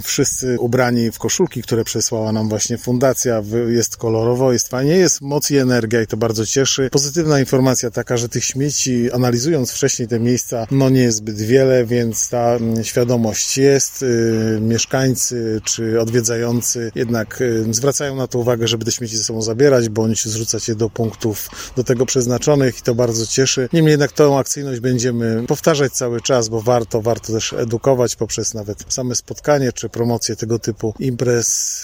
Wszyscy ubrani w koszulki, które przesłała nam właśnie fundacja. Jest kolorowo, jest fajnie, jest moc i energia i to bardzo cieszy. Pozytywna informacja taka, że tych śmieci, analizując wcześniej te miejsca, nie jest zbyt wiele, więc ta świadomość jest. Mieszkańcy czy odwiedzający jednak zwracają na to uwagę, żeby te śmieci ze sobą zabierać, bądź zrzucać je do punktów do tego przeznaczonych i to bardzo cieszy. Niemniej jednak tę akcyjność będziemy powtarzać cały czas, bo warto też edukować poprzez nawet same spotkanie czy promocję tego typu imprez.